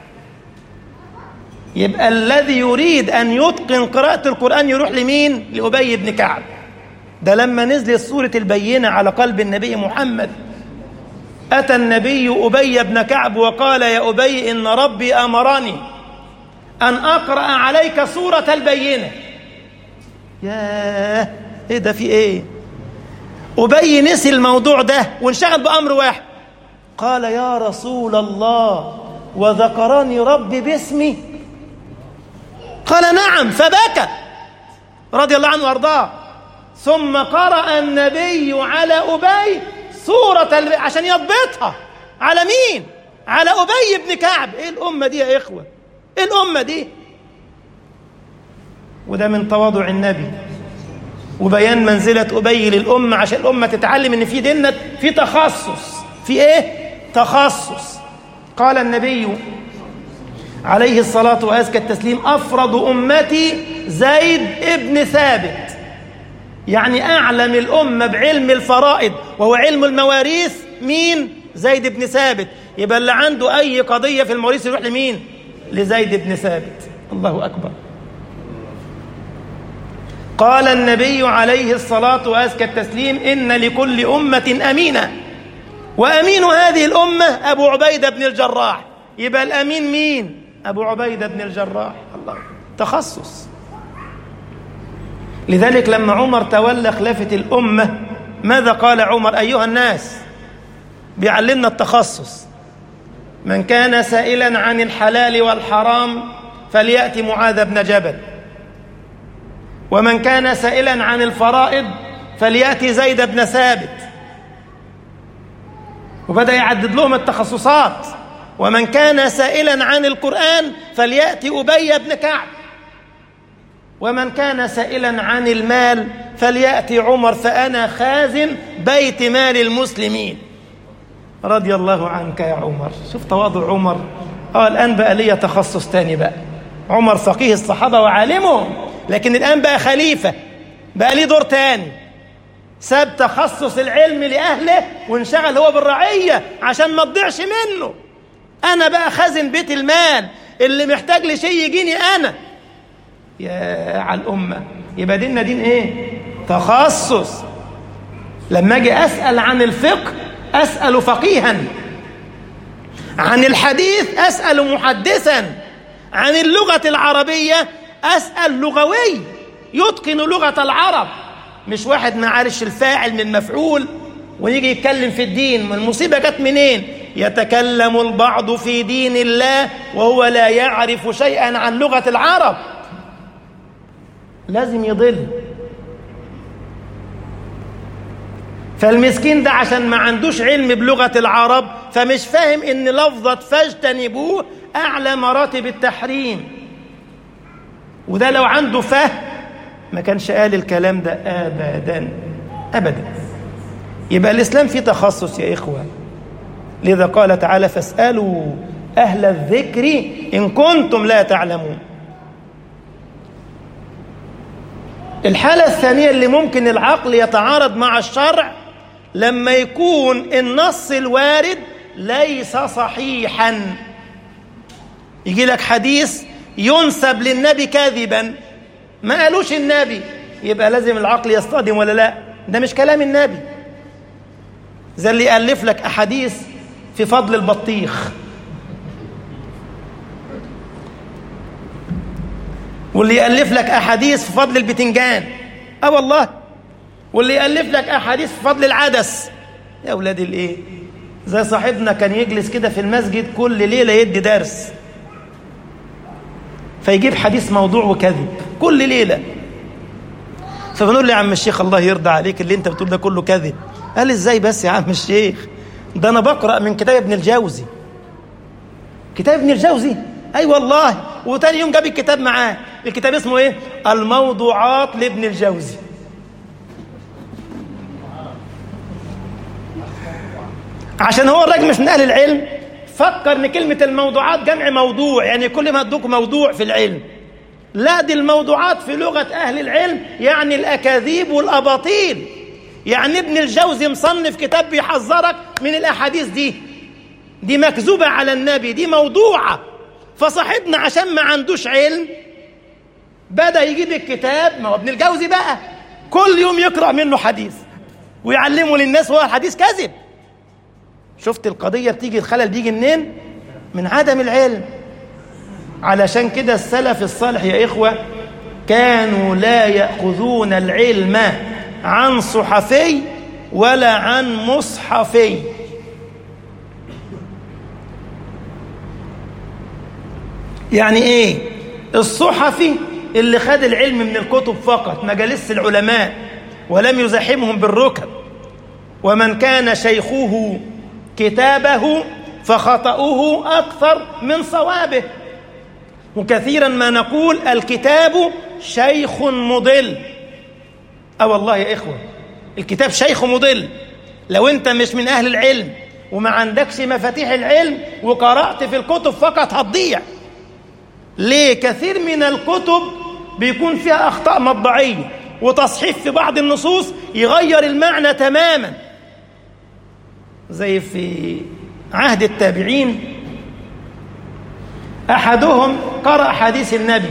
Speaker 1: يبقى الذي يريد أن يتقن قراءة القرآن يروح لمين؟ لأبي بن كعب. ده لما نزلت سورة البينة على قلب النبي محمد أتى النبي أبي بن كعب وقال يا أبي إن ربي أمرني أن أقرأ عليك سورة البينة. ياه، إيه ده؟ في إيه؟ أبي نسي الموضوع ده وانشغل بأمر واحد، قال يا رسول الله وذكرني ربي باسمي؟ قال نعم، فبكى رضي الله عنه وارضاه. ثم قرأ النبي على أبي سورة عشان يضبطها. على مين؟ على أبي بن كعب. إيه الأمة دي يا إخوة؟ إيه الأمة دي؟ وده من تواضع النبي وبيان منزلة أبي للأمة، عشان الأمة تتعلم إن في ديننا في تخصص. في إيه؟ تخصص. قال النبي عليه الصلاة وأزكى التسليم أفرض أمتي زيد ابن ثابت. يعني أعلم الأمة بعلم الفرائض وهو علم المواريث مين؟ زيد بن ثابت. يبقى اللي عنده أي قضية في المواريث يروح لمين؟ لزيد بن ثابت. الله أكبر. قال النبي عليه الصلاة وأزكى التسليم: إن لكل أمة أمينة، وأمين هذه الأمة أبو عبيدة بن الجراح. يبقى الأمين مين؟ أبو عبيدة بن الجراح. الله، تخصص. لذلك لما عمر تولى خلافة الأمة ماذا قال عمر؟ أيها الناس، بيعلمنا التخصص. من كان سائلا عن الحلال والحرام فليأتي معاذ بن جبل، ومن كان سائلا عن الفرائض فليأتي زيد بن ثابت. وبدأ يعدد لهم التخصصات. ومن كان سائلا عن القرآن فليأتي أبي بن كعب، ومن كان سائلا عن المال فليأتي عمر، فأنا خازن بيت مال المسلمين. رضي الله عنك يا عمر. شوف تواضع عمر. الآن بقى ليه تخصص تاني بقى. عمر فقيه الصحابة وعالمهم، لكن الآن بقى خليفة، بقى ليه دور تاني. ساب تخصص العلم لأهله وانشغل هو بالرعية عشان ما تضيعش منه. أنا بقى خازن بيت المال، اللي محتاج لشيء يجيني أنا. يا على الأمة. يبقى ديننا دين إيه؟ تخصص. لما أجي أسأل عن الفقه أسأل فقيها، عن الحديث أسأل محدثا، عن اللغة العربية أسأل لغوي يتقن لغة العرب، مش واحد ما عارفش الفاعل من مفعول ونيجي يتكلم في الدين. المصيبة جت منين؟ يتكلم البعض في دين الله وهو لا يعرف شيئا عن لغة العرب. لازم يضل. فالمسكين ده عشان ما عندوش علم بلغة العرب فمش فاهم ان لفظة فاجتنبوه اعلى مراتب التحريم. وده لو عنده فهم ما كانش قال الكلام ده ابدا ابدا. يبقى الاسلام فيه تخصص يا اخوة. لذا قال تعالى: فاسألوا اهل الذكر ان كنتم لا تعلمون. الحالة الثانية اللي ممكن العقل يتعارض مع الشرع لما يكون النص الوارد ليس صحيحا. يجي لك حديث ينسب للنبي كاذبا، ما قالوش النبي، يبقى لازم العقل يصطدم ولا لا؟ ده مش كلام النبي. زي اللي يألف لك أحاديث في فضل البطيخ، واللي يألف لك أحاديث في فضل البتنجان، والله، واللي يألف لك أحاديث في فضل العدس. يا أولاد الإيه؟ زي صاحبنا كان يجلس كده في المسجد كل ليلة يدي درس، فيجيب حديث موضوع وكذب كل ليلة. فبنقول له: يا عم الشيخ الله يرضى عليك، اللي انت بتقول ده كله كذب. قال: ازاي بس يا عم الشيخ؟ ده انا بقرأ من كتاب ابن الجوزي. كتاب ابن الجوزي؟ اي والله. وتاني يوم جاب الكتاب معاه. الكتاب اسمه ايه؟ الموضوعات لابن الجوزي. عشان هو الراجل مش من اهل العلم فكر ان كلمة الموضوعات جمع موضوع، يعني كل ما ادوك موضوع في العلم. لا، دي الموضوعات في لغة اهل العلم يعني الاكاذيب والاباطيل. يعني ابن الجوزي مصنف كتاب بيحذرك من الاحاديث دي مكذوبة على النبي، دي موضوعة. فصاحبنا عشان ما عندوش علم بدأ يجيب الكتاب، ما هو ابن الجوزي بقى كل يوم يقرأ منه حديث ويعلمه للناس وهو الحديث كذب. شفت القضية بتيجي، الخلل بيجي منين؟ من عدم العلم. علشان كده السلف الصالح يا إخوة كانوا لا يأخذون العلم عن صحفي ولا عن مصحفي. يعني ايه؟ الصحفي اللي خد العلم من الكتب فقط، مجالس العلماء، ولم يزاحمهم بالركب. ومن كان شيخه كتابه فخطأه أكثر من صوابه. وكثيرا ما نقول الكتاب شيخ مضل. والله يا إخوة الكتاب شيخ مضل. لو أنت مش من أهل العلم وما عندكش مفاتيح العلم وقرأت في الكتب فقط هتضيع. ليه؟ كثير من الكتب بيكون فيها أخطاء مطبعية وتصحيف في بعض النصوص يغير المعنى تماما. زي في عهد التابعين أحدهم قرأ حديث النبي: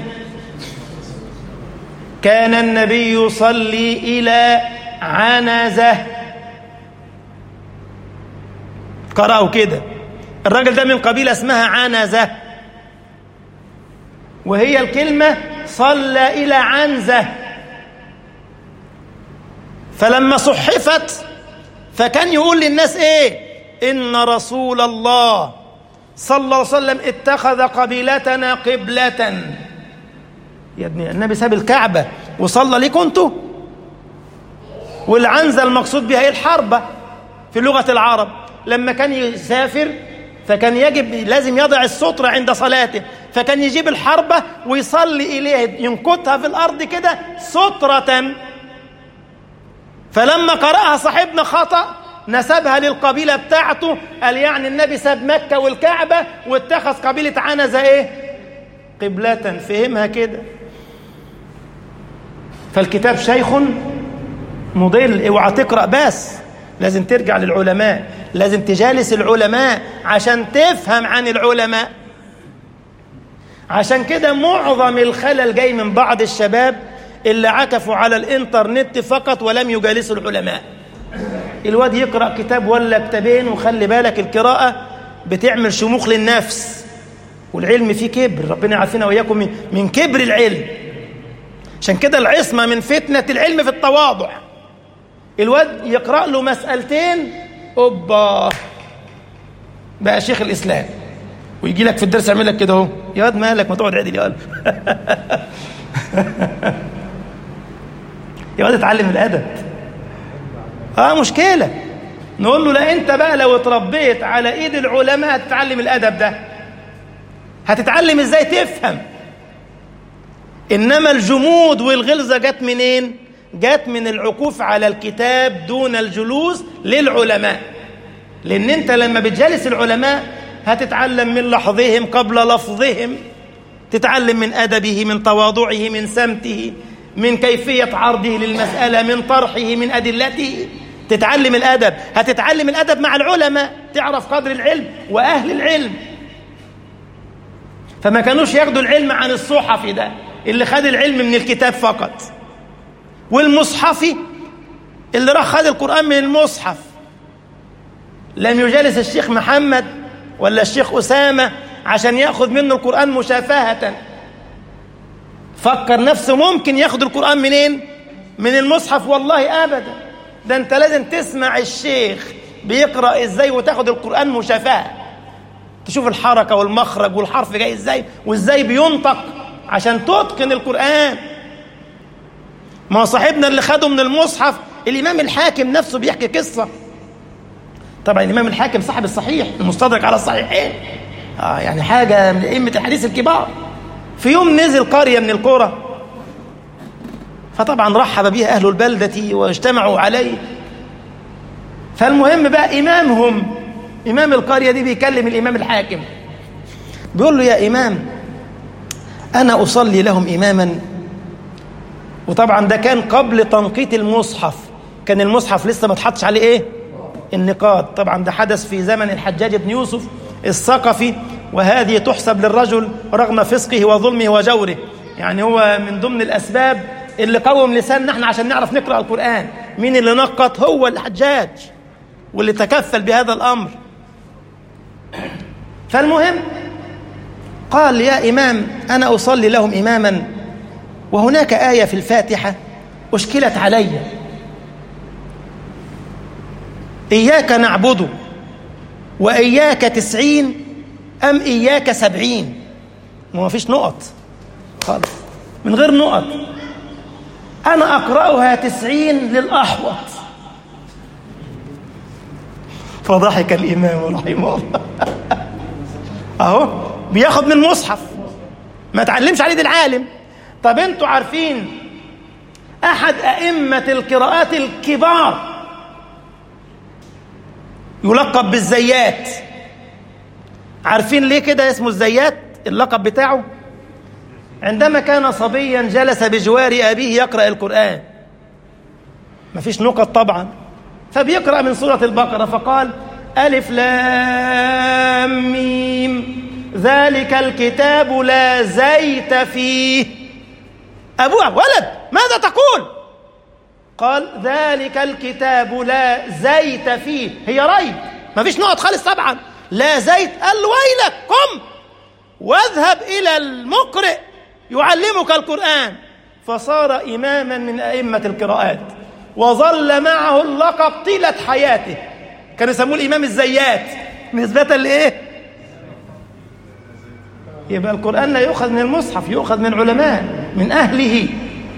Speaker 1: كان النبي يصلي إلى عنزة. قرأوا كده. الراجل ده من قبيلة اسمها عنزة، وهي الكلمة صلى إلى عنزة. فلما صحفت فكان يقول للناس إيه؟ إن رسول الله صلى الله عليه وسلم اتخذ قبيلتنا قبلة. يا ابني النبي ساب الكعبة وصلى ليكم انتوا؟ والعنزة المقصود بها هي الحربة في لغة العرب. لما كان يسافر فكان لازم يضع السترة عند صلاته، فكان يجيب الحربة ويصلي إليها، ينكتها في الأرض كده سترة. فلما قرأها صاحبنا خطأ نسبها للقبيلة بتاعته، قال يعني النبي ساب مكة والكعبة واتخذ قبيلة عنزة ايه؟ قبلة. فهمها كده. فالكتاب شيخ مضل. اوعى تقرأ بس، لازم ترجع للعلماء، لازم تجالس العلماء عشان تفهم عن العلماء. عشان كده معظم الخلل جاي من بعض الشباب اللي عكفوا على الانترنت فقط ولم يجالسوا العلماء. الواد يقرأ كتاب ولا كتابين، وخلي بالك القراءة بتعمل شموخ للنفس، والعلم فيه كبر. ربنا يعافينا وإياكم من كبر العلم. عشان كده العصمة من فتنة العلم في التواضع. الواد يقرأ له مسألتين أوبا بقى شيخ الإسلام، ويجي لك في الدرس يعمل لك كده اهو: يا واد مالك، ما تقعد عدل يا قلب. يا واد اتعلم الأدب. مشكلة. نقول له لا، انت بقى لو اتربيت على ايد العلماء هتتعلم الأدب ده. هتتعلم ازاي تفهم. انما الجمود والغلظة جت منين؟ جت من العكوف على الكتاب دون الجلوس للعلماء. لان انت لما بتجلس العلماء هتتعلم من لحظهم قبل لفظهم، تتعلم من أدبه، من تواضعه، من سمته، من كيفية عرضه للمسألة، من طرحه، من أدلته. تتعلم الأدب. هتتعلم الأدب مع العلماء، تعرف قدر العلم وأهل العلم. فما كانوش ياخدوا العلم عن الصحفي ده اللي خد العلم من الكتاب فقط، والمصحفي اللي راح خد القرآن من المصحف. لم يجالس الشيخ محمد ولا الشيخ أسامة عشان يأخذ منه القرآن مشافهة. فكر نفسه ممكن ياخد القرآن منين؟ من المصحف؟ والله أبدا. ده أنت لازم تسمع الشيخ بيقرأ إزاي وتاخد القرآن مشافهة، تشوف الحركة والمخرج والحرف جاي إزاي وإزاي بينطق عشان تتقن القرآن. ما صاحبنا اللي خده من المصحف الإمام الحاكم نفسه بيحكي قصة. طبعا الإمام الحاكم صاحب الصحيح المستدرك على الصحيحين، يعني حاجة من أئمة الحديث الكبار. في يوم نزل قرية من القرى، فطبعا رحب بها أهل البلدة واجتمعوا عليه. فالمهم بقى إمامهم، إمام القرية دي، بيكلم الإمام الحاكم، بيقول له: يا إمام، أنا أصلي لهم إماما. وطبعا ده كان قبل تنقيط المصحف، كان المصحف لسه ما اتحطش عليه إيه؟ النقاط. طبعا ده حدث في زمن الحجاج بن يوسف الثقفي، وهذه تحسب للرجل رغم فسقه وظلمه وجوره. يعني هو من ضمن الأسباب اللي قوم لساننا احنا عشان نعرف نقرأ القرآن. مين اللي نقط؟ هو الحجاج، واللي تكفل بهذا الأمر. فالمهم قال: يا إمام، أنا أصلي لهم إماما، وهناك آية في الفاتحة أشكلت علي: إياك نعبد وإياك 90 أم إياك 70. وما فيش نقط خالص، من غير نقط. أنا أقرأها 90 للأحوط. فضحك الإمام رحمه الله. أهو بياخد من المصحف، ما تعلمش عليه العالم. طب أنتوا عارفين أحد أئمة القراءات الكبار يلقب بالزيات؟ عارفين ليه كده اسمه الزيات اللقب بتاعه؟ عندما كان صبيا جلس بجوار أبيه يقرأ القرآن، مفيش نقط طبعا، فبيقرأ من سورة البقرة، فقال: ألف لام ميم ذلك الكتاب لا زيت فيه. أبوها ولد ماذا تقول؟ قال ذلك الكتاب لا زيت فيه، هي ريب ما فيش نقط خالص طبعا، لا زيت. قال ويلك قم واذهب إلى المقرئ يعلمك القرآن، فصار إماما من أئمة القراءات وظل معه اللقب طيلة حياته، كانوا يسموه الإمام الزيات نسبة لإيه؟ يبقى القرآن لا يؤخذ من المصحف، يؤخذ من علماء من أهله.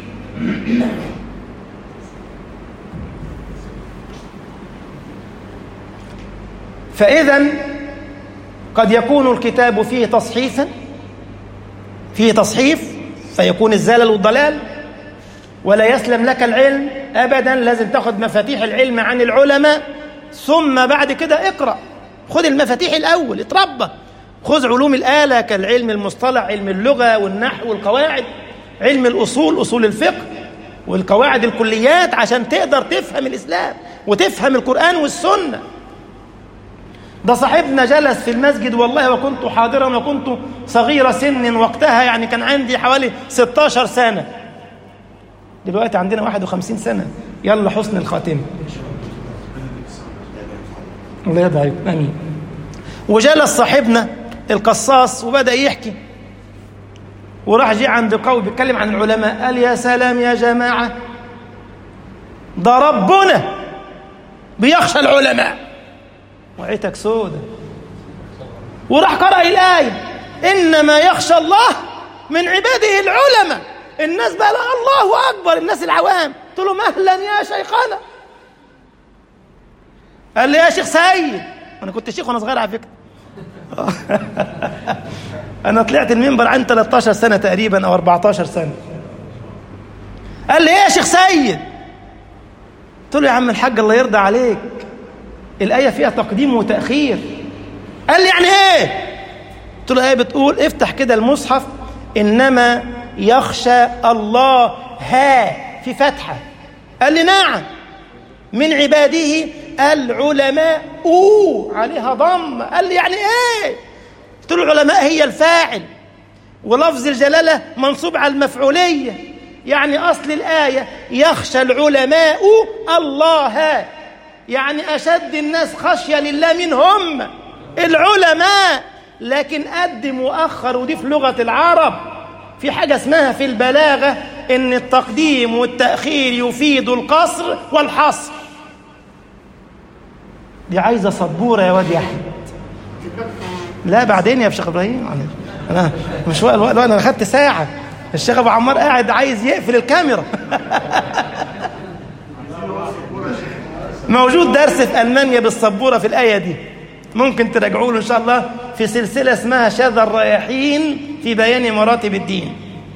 Speaker 1: فإذا قد يكون الكتاب فيه تصحيفا، فيه تصحيف فيكون الزلل والضلال، ولا يسلم لك العلم أبدا، لازم تأخذ مفاتيح العلم عن العلماء، ثم بعد كده اقرأ، خذ المفاتيح الأول، اتربى، خذ علوم الآلة كالعلم المصطلح، علم اللغة والنحو والقواعد، علم الأصول، أصول الفقه والقواعد الكليات، عشان تقدر تفهم الإسلام وتفهم القرآن والسنة. ده صاحبنا جلس في المسجد والله وكنت حاضرا وكنت صغير سن وقتها، يعني كان عندي حوالي 16 سنة، دلوقتي عندنا 51 سنة، يلا حسن الخاتمة، الله يرضى، آمين. وجلس صاحبنا القصاص وبدأ يحكي، وراح جه عند قوم بيتكلم عن العلماء، قال يا سلام يا جماعة، ده ربنا بيخشى العلماء، وعيتك سودة. وراح قرأ الآية إنما يخشى الله من عباده العلماء. الناس بقى الله أكبر، الناس العوام، قلت له مهلا يا شيخنا. قال لي يا شيخ سيد، أنا كنت شيخ وأنا صغير على فكرة أنا طلعت المنبر عن 13 سنة تقريبا أو 14 سنة. قال لي يا شيخ سيد، قلت له يا عم الحاج الله يرضى عليك، الآية فيها تقديم وتأخير. قال لي يعني إيه؟ قلت له الآية بتقول افتح كده المصحف، إنما يخشى الله ها في فتحة. قال لي نعم، من عباده العلماء عليها ضم. قال لي يعني إيه؟ قلت له العلماء هي الفاعل، ولفظ الجلالة منصوب على المفعولية، يعني أصل الآية يخشى العلماء الله، يعني أشد الناس خشية لله منهم العلماء. لكن قدم وأخر، ودي في لغة العرب في حاجة اسمها في البلاغة إن التقديم والتأخير يفيد القصر والحصر. دي عايزة صبورة يا واد يا أحمد. لا بعدين يا شيخ إبراهيم، أنا مش وقت، أنا أخدت ساعة، الشيخ أبو عمار قاعد عايز يقفل الكاميرا موجود درس في ألمانيا بالصبورة في الآية دي، ممكن تراجعوا له إن شاء الله في سلسلة اسمها شذا الرياحين في بيان مراتب الدين.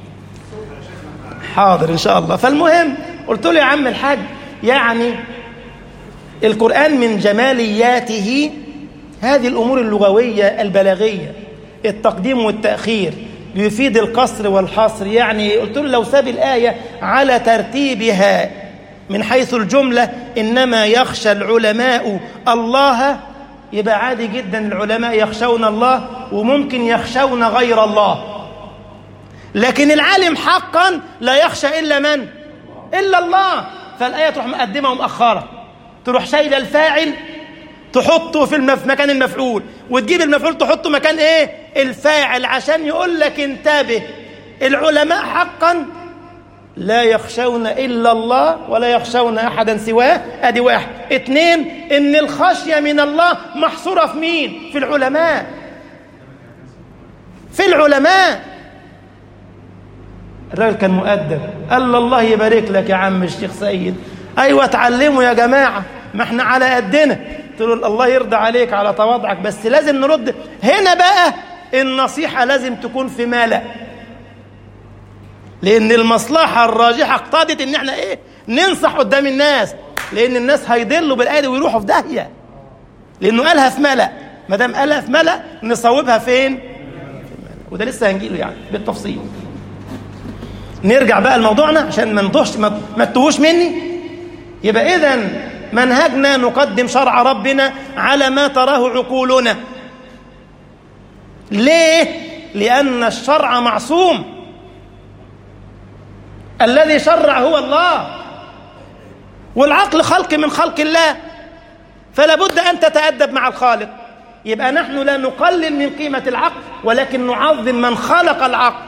Speaker 1: حاضر إن شاء الله. فالمهم قلت له يا عم الحاج، يعني القرآن من جمالياته هذه الأمور اللغوية البلاغية، التقديم والتأخير يفيد القصر والحصر. يعني قلت له لو ساب الآية على ترتيبها من حيث الجملة إنما يخشى العلماء الله، يبقى عادي جدا العلماء يخشون الله، وممكن يخشون غير الله، لكن العالم حقا لا يخشى إلا من؟ إلا الله. فالآية تروح مقدمة ومؤخرة، تروح شايلة الفاعل تحطه في مكان المفعول، وتجيب المفعول تحطه مكان إيه؟ الفاعل، عشان يقول لك انتبه، العلماء حقا لا يخشون إلا الله ولا يخشون أحدا سواه. أدي واحد. اتنين، إن الخشية من الله محصورة في مين؟ في العلماء، في العلماء. الراجل كان مؤدب، قال الله يبارك لك يا عم الشيخ سيد، أيوة اتعلموا يا جماعة، ما احنا على قدنا. قلت له الله يرضى عليك على تواضعك، بس لازم نرد هنا بقى، النصيحة لازم تكون في ملأ، لأن المصلحة الراجحة اقتضت إن احنا إيه؟ ننصح قدام الناس، لأن الناس هيضلوا بالآية ويروحوا في داهية، لأنه قالها في ملأ. ما دام قالها في ملأ نصوبها فين؟ في الملأ. وده لسه هنجيله يعني بالتفصيل. نرجع بقى لموضوعنا عشان ما نضوش، ما تتوهوش مني. يبقى إذن منهجنا نقدم شرع ربنا على ما تراه عقولنا. ليه؟ لأن الشرع معصوم، الذي شرع هو الله، والعقل خلق من خلق الله، فلا بد أن تتأدب مع الخالق. يبقى نحن لا نقلل من قيمة العقل، ولكن نعظم من خلق العقل.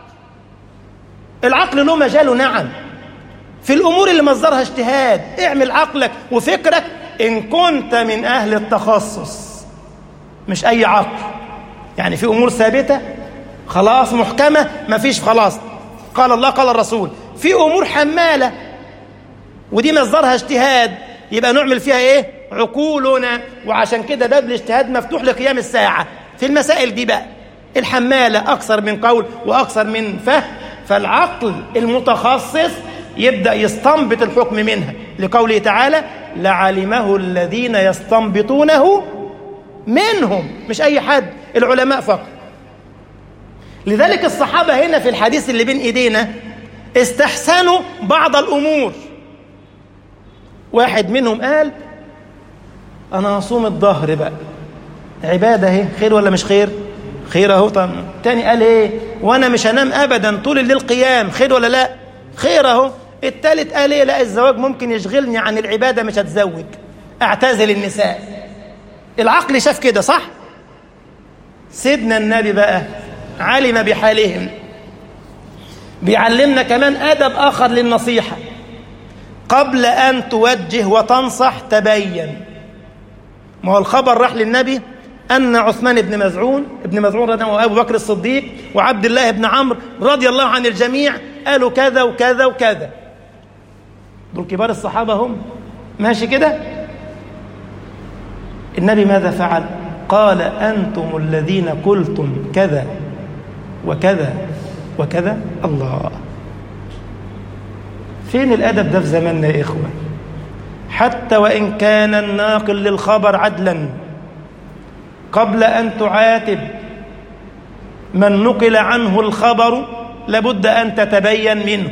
Speaker 1: العقل له مجاله، نعم، في الأمور اللي مصدرها اجتهاد اعمل عقلك وفكرك إن كنت من أهل التخصص، مش أي عقل. يعني في أمور ثابتة خلاص محكمة، ما فيش خلاص قال الله قال الرسول. في أمور حمالة ودي مصدرها اجتهاد، يبقى نعمل فيها إيه؟ عقولنا. وعشان كده باب الاجتهاد مفتوح لقيام الساعة في المسائل دي بقى، الحمالة أكثر من قول وأكثر من فهم، فالعقل المتخصص يبدأ يستنبط الحكم منها، لقوله تعالى لعلمه الذين يستنبطونه منهم، مش أي حد، العلماء فقط. لذلك الصحابة هنا في الحديث اللي بين إيدينا استحسنوا بعض الأمور. واحد منهم قال أنا أصوم الظهر بقى، عبادة اهي، خير ولا مش خير؟ خير اهو. طب التاني قال ايه؟ وانا مش هنام ابدا طول الليل قيام، خير ولا لا؟ خير اهو. التالت قال ايه؟ لا، الزواج ممكن يشغلني عن العبادة، مش هتزوج، اعتزل النساء. العقل شاف كده صح؟ سيدنا النبي بقى علم بحالهم، بيعلمنا كمان أدب آخر للنصيحة. قبل أن توجه وتنصح تبين. ما هو الخبر راح للنبي أن عثمان بن مزعون وأبو بكر الصديق وعبد الله بن عمرو رضي الله عن الجميع قالوا كذا وكذا وكذا. دول كبار الصحابة هم، ماشي كده؟ النبي ماذا فعل؟ قال أنتم الذين قلتم كذا وكذا وكذا. الله، فين الأدب ده في زماننا يا إخوة؟ حتى وإن كان الناقل للخبر عدلا، قبل أن تعاتب من نقل عنه الخبر لابد أن تتبين منه.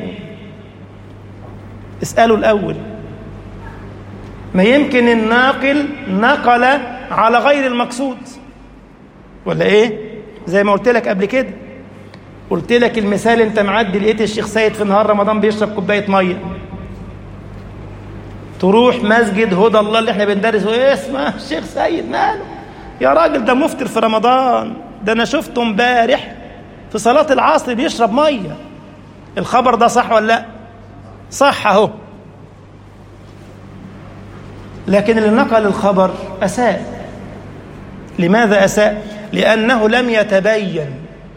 Speaker 1: اسألوا الأول، ما يمكن الناقل نقل على غير المقصود ولا إيه؟ زي ما قلت لك قبل كده، قلت لك المثال، انت معدي لقيت الشيخ سيد في نهار رمضان بيشرب كوبايه ميه، تروح مسجد هدى الله اللي احنا بندرسه، ايه اسمه الشيخ سيد ماله يا راجل؟ ده مفطر في رمضان، ده انا شفته امبارح في صلاه العصر بيشرب ميه. الخبر ده صح ولا لا؟ صح اهو. لكن اللي نقل الخبر اساء. لماذا اساء؟ لانه لم يتبين.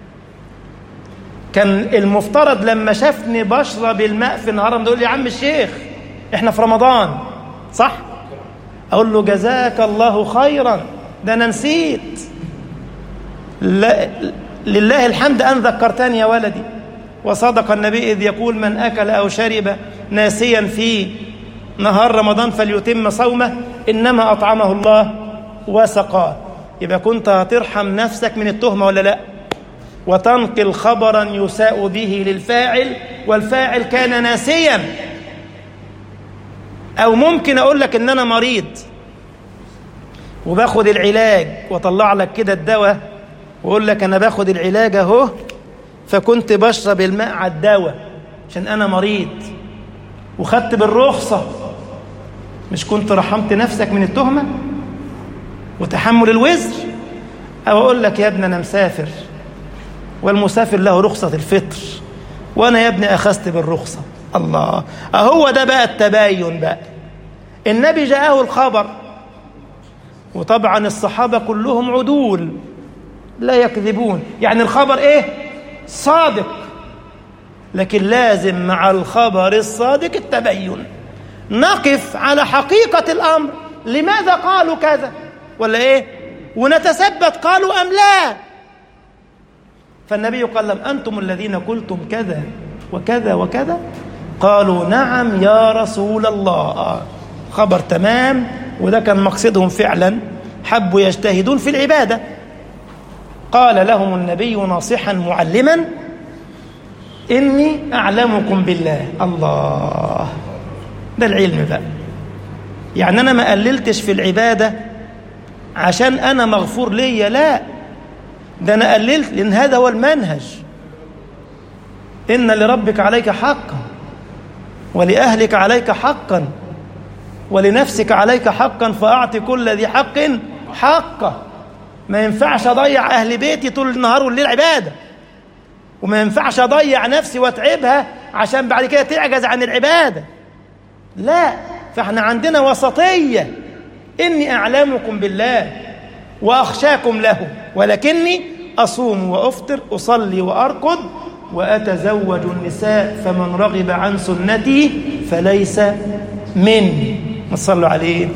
Speaker 1: كان المفترض لما شافني بشرب الماء في النهار يقول لي يا عم الشيخ احنا في رمضان صح؟ اقول له جزاك الله خيرا، ده انا نسيت. لله الحمد ان ذكرتني يا ولدي. وصدق النبي اذ يقول من اكل او شرب ناسيا في نهار رمضان فليتم صومه، انما اطعمه الله وسقاه. يبقى كنت هترحم نفسك من التهمه ولا لا؟ وتنقل خبرا يساء به للفاعل والفاعل كان ناسيا. أو ممكن أقول لك إن أنا مريض وباخد العلاج وطلع لك كده الدواء وأقول لك أنا باخد العلاج أهو، فكنت بشرب الماء على الدواء عشان أنا مريض وخدت بالرخصة، مش كنت رحمت نفسك من التهمة وتحمل الوزر؟ أو أقول لك يا ابني أنا مسافر والمسافر له رخصة الفطر وأنا يا ابني أخذت بالرخصة. الله، أهو ده بقى التباين بقى. النبي جاءه الخبر، وطبعا الصحابة كلهم عدول لا يكذبون، يعني الخبر إيه؟ صادق. لكن لازم مع الخبر الصادق التبين، نقف على حقيقة الأمر، لماذا قالوا كذا ولا إيه، ونتثبت قالوا أم لا. فالنبي قال لهم أنتم الذين قلتم كذا وكذا وكذا؟ قالوا نعم يا رسول الله. خبر تمام، وده كان مقصدهم فعلا، حبوا يجتهدون في العبادة. قال لهم النبي ناصحا معلما إني أعلمكم بالله. الله، ده العلم بقى. يعني أنا ما قللتش في العبادة عشان أنا مغفور لي، لا، ده أنا قللت لأن هذا هو المنهج. إن لربك عليك حقا، ولأهلك عليك حقا، ولنفسك عليك حقا، فأعطي كل ذي حق حقه. ما ينفعش أضيع أهل بيتي طول النهار والليل عبادة، وما ينفعش أضيع نفسي وأتعبها عشان بعد كده تعجز عن العبادة، لا. فإحنا عندنا وسطية. إني أعلمكم بالله وأخشاكم له، ولكني أصوم وأفطر، أصلي وأرقد، وأتزوج النساء، فمن رغب عن سنتي فليس مني. ما تصلوا عليه.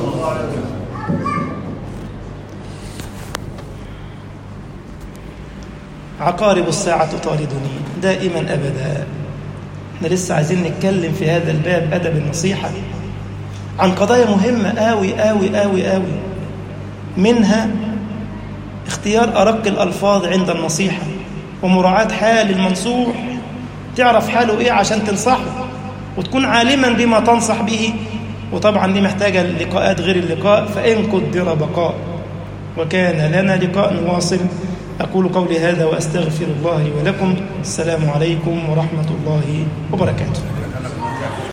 Speaker 1: عقارب الساعة طاردني دائما أبدا. احنا لسه عايزين نتكلم في هذا الباب، أدب النصيحة، عن قضايا مهمة آوي آوي آوي آوي، منها اختيار أرق الألفاظ عند النصيحة، ومراعاة حال المنصوح، تعرف حاله إيه عشان تنصحه، وتكون عالما بما تنصح به. وطبعا دي محتاجة لقاءات غير اللقاء، فإن قدر بقاء وكان لنا لقاء نواصل. أقول قولي هذا وأستغفر الله لي ولكم. السلام عليكم ورحمة الله وبركاته.